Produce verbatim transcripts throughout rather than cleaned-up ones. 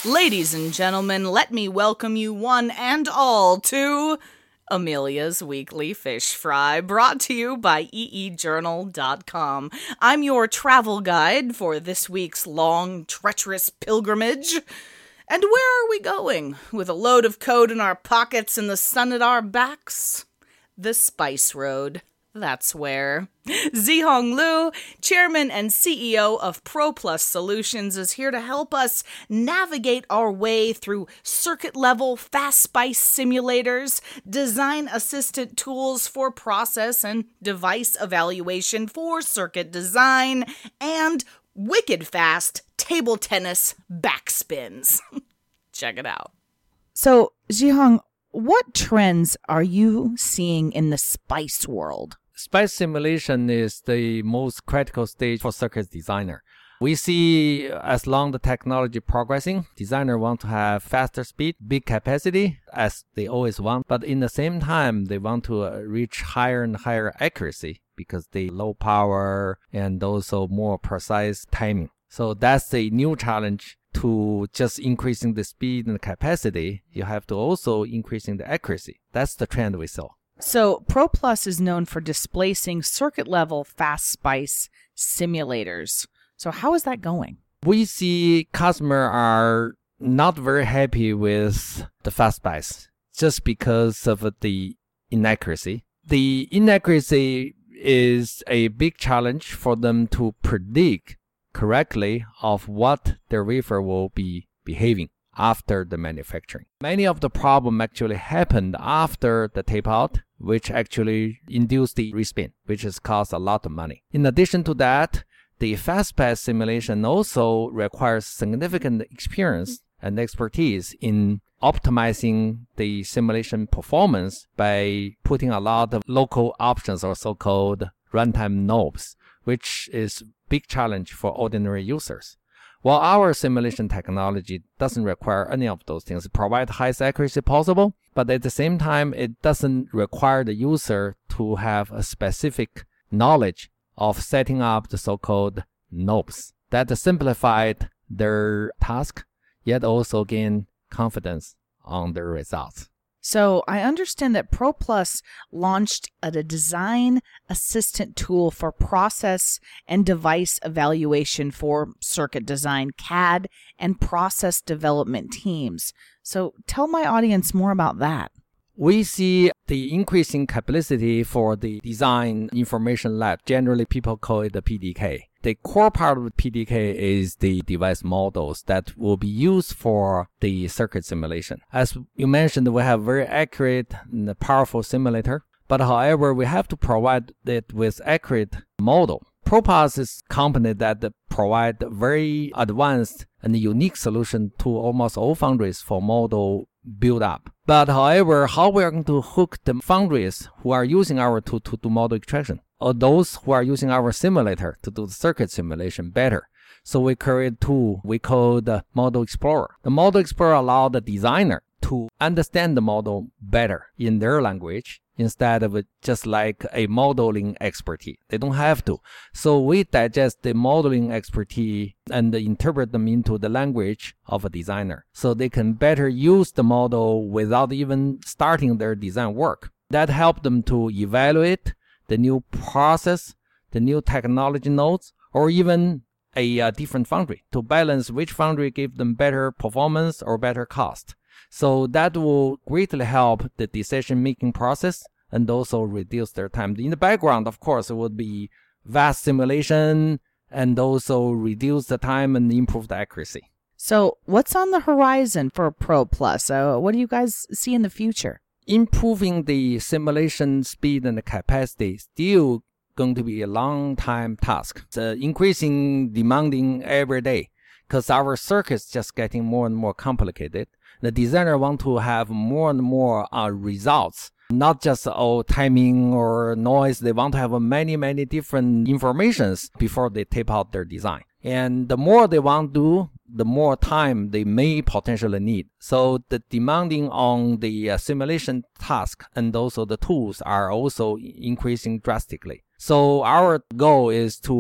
Ladies and gentlemen, let me welcome you one and all to Amelia's Weekly Fish Fry, brought to you by e e journal dot com. I'm your travel guide for this week's long, treacherous pilgrimage. And where are we going? With a load of code in our pockets and the sun at our backs? The Spice Road. That's where. Zhihong Liu, Chairman and C E O of ProPlus Solutions, is here to help us navigate our way through circuit-level fast spice simulators, design assistant tools for process and device evaluation for circuit design, and wicked fast table tennis backspins. Check it out. So, Zhihong, what trends are you seeing in the spice world? Spice simulation is the most critical stage for circuit designer. We see as long the technology progressing, designer want to have faster speed, big capacity, as they always want. But in the same time, they want to uh, reach higher and higher accuracy because they low power and also more precise timing. So that's the new challenge to just increasing the speed and capacity. You have to also increasing the accuracy. That's the trend we saw. So ProPlus is known for displacing circuit-level fast spice simulators. So how is that going? We see customers are not very happy with the fast spice just because of the inaccuracy. The inaccuracy is a big challenge for them to predict correctly of what their wafer will be behaving after the manufacturing. Many of the problem actually happened after the tape out, which actually induced the respin, which has cost a lot of money. In addition to that, the fast-pass simulation also requires significant experience and expertise in optimizing the simulation performance by putting a lot of local options or so-called runtime knobs, which is a big challenge for ordinary users. While our simulation technology doesn't require any of those things, it provides highest accuracy possible, but at the same time, it doesn't require the user to have a specific knowledge of setting up the so-called knobs. That simplified their task, yet also gain confidence on their results. So I understand that ProPlus launched a design assistant tool for process and device evaluation for circuit design, C A D, and process development teams. So tell my audience more about that. We see the increasing capacity for the design information lab. Generally, people call it the P D K. The core part of the P D K is the device models that will be used for the circuit simulation. As you mentioned, we have very accurate and powerful simulator, but however, we have to provide it with accurate model. ProPlus is a company that provide very advanced and unique solution to almost all foundries for model build up. But however, how we are going to hook the foundries who are using our tool to do model extraction, or those who are using our simulator to do the circuit simulation better. So we create a tool we call the Model Explorer. The Model Explorer allows the designer to understand the model better in their language instead of just like a modeling expertise. They don't have to. So we digest the modeling expertise and interpret them into the language of a designer so they can better use the model without even starting their design work. That helps them to evaluate the new process, the new technology nodes, or even a uh, different foundry to balance which foundry give them better performance or better cost. So that will greatly help the decision-making process and also reduce their time. In the background, of course, it would be vast simulation and also reduce the time and improve the accuracy. So what's on the horizon for ProPlus? Uh, what do you guys see in the future? Improving the simulation speed and the capacity is still going to be a long time task. It's uh, increasing, demanding every day because our circuits just getting more and more complicated. The designer want to have more and more uh, results, not just oh, timing or noise. They want to have many, many different informations before they tape out their design. And the more they want to do, the more time they may potentially need. So the demanding on the uh, simulation task and also the tools are also increasing drastically. So our goal is to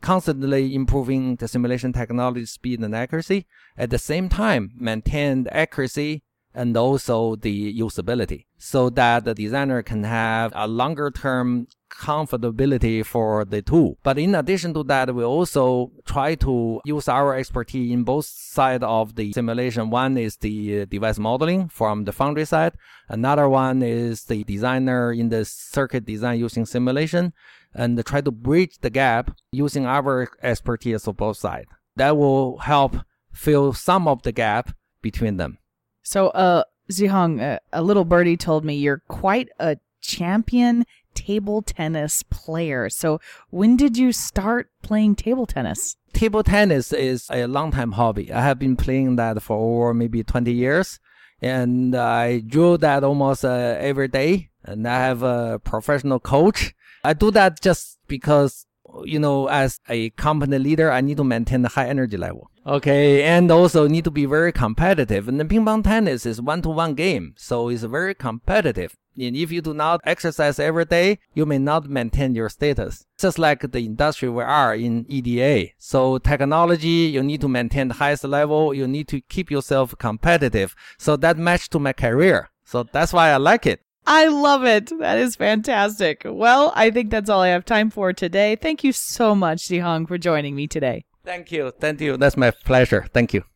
constantly improving the simulation technology speed and accuracy. At the same time, maintain the accuracy and also the usability so that the designer can have a longer term comfortability for the tool. But in addition to that, we also try to use our expertise in both sides of the simulation. One is the device modeling from the foundry side. Another one is the designer in the circuit design using simulation, and try to bridge the gap using our expertise on both sides. That will help fill some of the gap between them. So, uh, Zhihong, uh, a little birdie told me you're quite a champion table tennis player. So when did you start playing table tennis? Table tennis is a long-time hobby. I have been playing that for over maybe twenty years. And I do that almost uh, every day. And I have a professional coach. I do that just because, you know, as a company leader, I need to maintain a high energy level. Okay, and also need to be very competitive. And the ping pong tennis is one-to-one game, so it's very competitive. And if you do not exercise every day, you may not maintain your status. Just like the industry we are in E D A. So technology, you need to maintain the highest level. You need to keep yourself competitive. So that matched to my career. So that's why I like it. I love it. That is fantastic. Well, I think that's all I have time for today. Thank you so much, Zhihong, for joining me today. Thank you. Thank you. That's my pleasure. Thank you.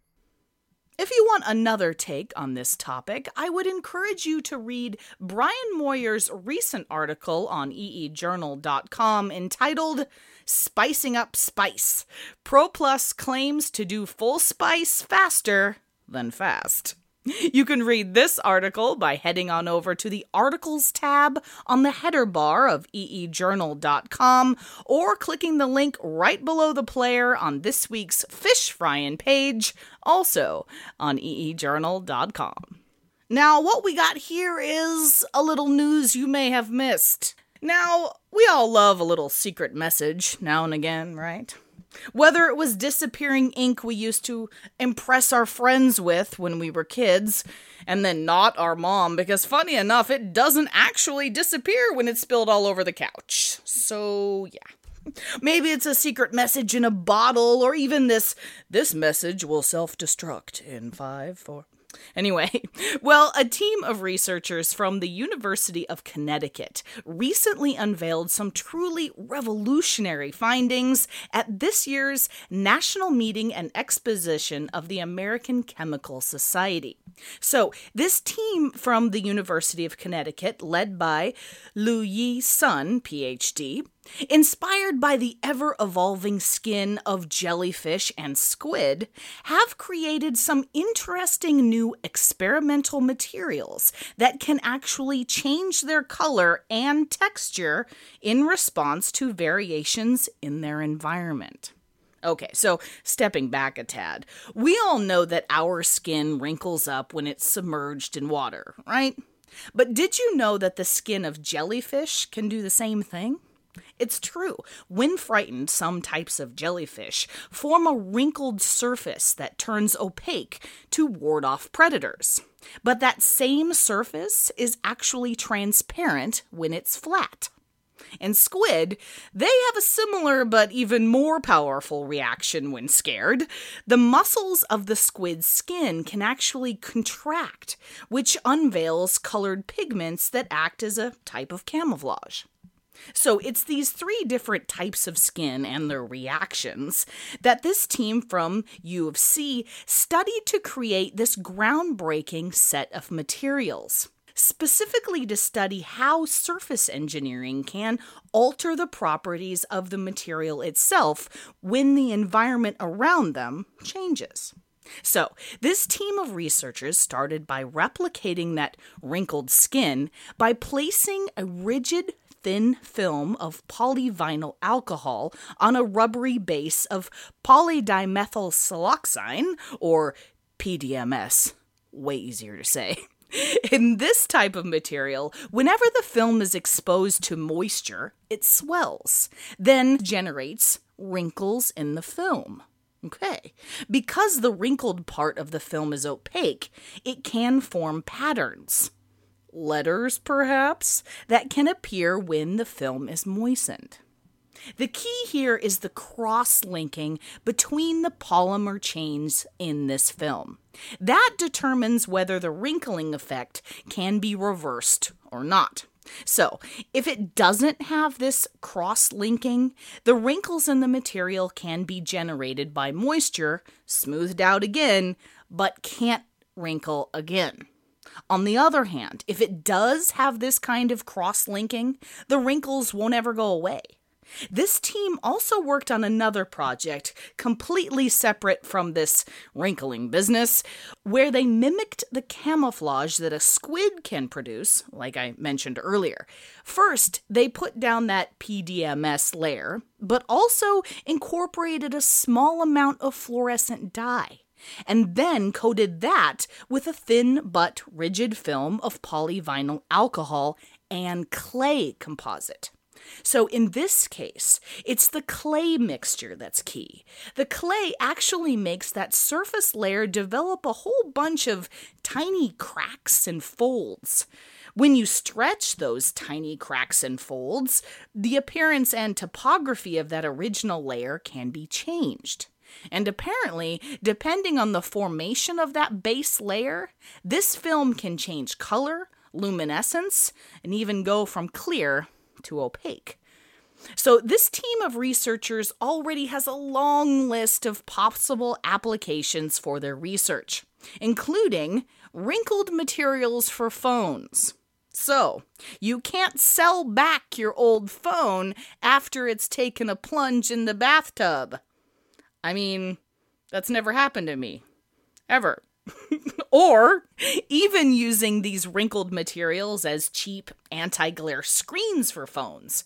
If you want another take on this topic, I would encourage you to read Brian Moyer's recent article on E E journal dot com entitled Spicing Up Spice. ProPlus claims to do full spice faster than fast. You can read this article by heading on over to the Articles tab on the header bar of E E journal dot com or clicking the link right below the player on this week's Fish Fryin' page, also on E E journal dot com. Now, what we got here is a little news you may have missed. Now, we all love a little secret message now and again, right? Whether it was disappearing ink we used to impress our friends with when we were kids, and then not our mom, because funny enough, it doesn't actually disappear when it's spilled all over the couch. So, yeah. Maybe it's a secret message in a bottle, or even this, this message will self-destruct in five, four... Anyway, well, a team of researchers from the University of Connecticut recently unveiled some truly revolutionary findings at this year's National Meeting and Exposition of the American Chemical Society. So, this team from the University of Connecticut, led by Lu-Yi Sun, P H D, inspired by the ever-evolving skin of jellyfish and squid, have created some interesting new experimental materials that can actually change their color and texture in response to variations in their environment. Okay, so stepping back a tad, we all know that our skin wrinkles up when it's submerged in water, right? But did you know that the skin of jellyfish can do the same thing? It's true. When frightened, some types of jellyfish form a wrinkled surface that turns opaque to ward off predators. But that same surface is actually transparent when it's flat. In squid, they have a similar but even more powerful reaction when scared. The muscles of the squid's skin can actually contract, which unveils colored pigments that act as a type of camouflage. So it's these three different types of skin and their reactions that this team from U of C studied to create this groundbreaking set of materials, specifically to study how surface engineering can alter the properties of the material itself when the environment around them changes. So, this team of researchers started by replicating that wrinkled skin by placing a rigid thin film of polyvinyl alcohol on a rubbery base of polydimethylsiloxane, or P D M S. Way easier to say. In this type of material, whenever the film is exposed to moisture, it swells, then generates wrinkles in the film. Okay. Because the wrinkled part of the film is opaque, it can form patterns. Letters, perhaps, that can appear when the film is moistened. The key here is the cross-linking between the polymer chains in this film. That determines whether the wrinkling effect can be reversed or not. So, if it doesn't have this cross-linking, the wrinkles in the material can be generated by moisture, smoothed out again, but can't wrinkle again. On the other hand, if it does have this kind of cross-linking, the wrinkles won't ever go away. This team also worked on another project completely separate from this wrinkling business, where they mimicked the camouflage that a squid can produce, like I mentioned earlier. First, they put down that P D M S layer, but also incorporated a small amount of fluorescent dye, and then coated that with a thin but rigid film of polyvinyl alcohol and clay composite. So in this case, it's the clay mixture that's key. The clay actually makes that surface layer develop a whole bunch of tiny cracks and folds. When you stretch those tiny cracks and folds, the appearance and topography of that original layer can be changed. And apparently, depending on the formation of that base layer, this film can change color, luminescence, and even go from clear to opaque. So this team of researchers already has a long list of possible applications for their research, including wrinkled materials for phones. So, you can't sell back your old phone after it's taken a plunge in the bathtub. I mean, that's never happened to me. Ever. Or even using these wrinkled materials as cheap anti-glare screens for phones.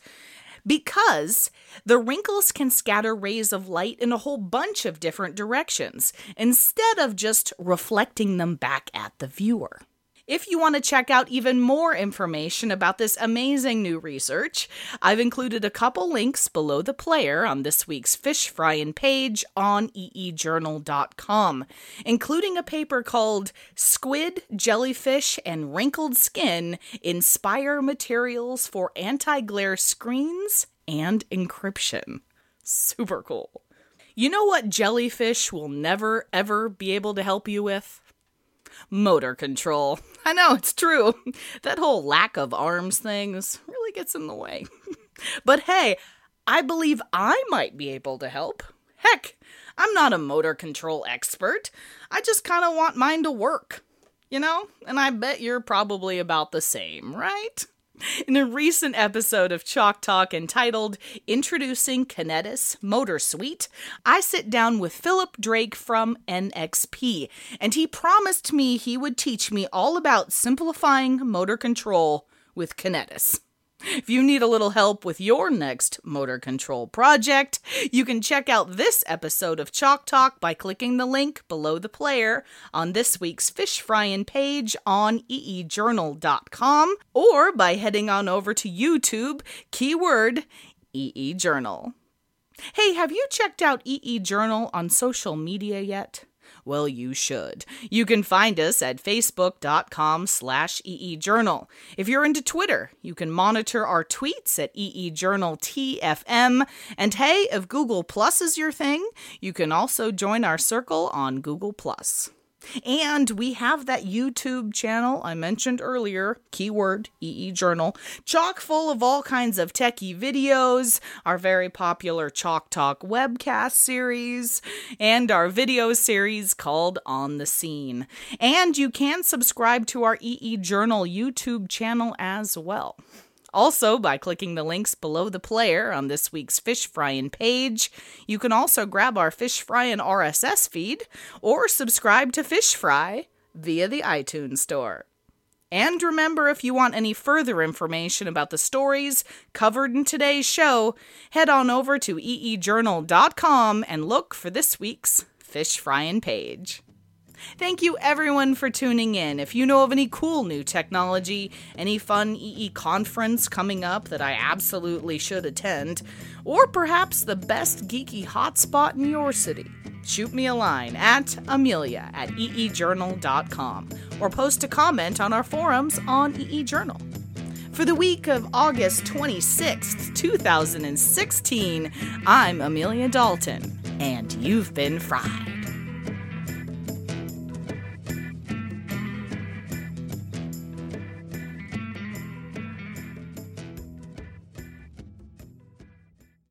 Because the wrinkles can scatter rays of light in a whole bunch of different directions, instead of just reflecting them back at the viewer. If you want to check out even more information about this amazing new research, I've included a couple links below the player on this week's Fish Fryin' page on e e journal dot com, including a paper called Squid, Jellyfish, and Wrinkled Skin Inspire Materials for Anti-Glare Screens and Encryption. Super cool. You know what jellyfish will never, ever be able to help you with? Motor control. I know, it's true. That whole lack of arms things really gets in the way. But hey, I believe I might be able to help. Heck, I'm not a motor control expert. I just kind of want mine to work, you know? And I bet you're probably about the same, right? In a recent episode of Chalk Talk entitled Introducing Kinetis Motor Suite, I sit down with Philip Drake from N X P, and he promised me he would teach me all about simplifying motor control with Kinetis. If you need a little help with your next motor control project, you can check out this episode of Chalk Talk by clicking the link below the player on this week's Fish Fryin' page on e e journal dot com, or by heading on over to YouTube, keyword E E Journal. Hey, have you checked out E E Journal on social media yet? Well, you should. You can find us at facebook.com slash eejournal. If you're into Twitter, you can monitor our tweets at eejournaltfm. And hey, if Google Plus is your thing, you can also join our circle on Google Plus. And we have that YouTube channel I mentioned earlier, keyword E E Journal, chock full of all kinds of techie videos, our very popular Chalk Talk webcast series, and our video series called On the Scene. And you can subscribe to our E E Journal YouTube channel as well. Also, by clicking the links below the player on this week's Fish Fryin' page, you can also grab our Fish Fryin' R S S feed or subscribe to Fish Fry via the iTunes Store. And remember, if you want any further information about the stories covered in today's show, head on over to e e journal dot com and look for this week's Fish Fryin' page. Thank you everyone for tuning in. If you know of any cool new technology, any fun E E conference coming up that I absolutely should attend, or perhaps the best geeky hotspot in your city, shoot me a line at Amelia at e e journal dot com or post a comment on our forums on E E Journal. For For the week of August twenty-sixth, two thousand sixteen, I'm Amelia Dalton, and you've been fried.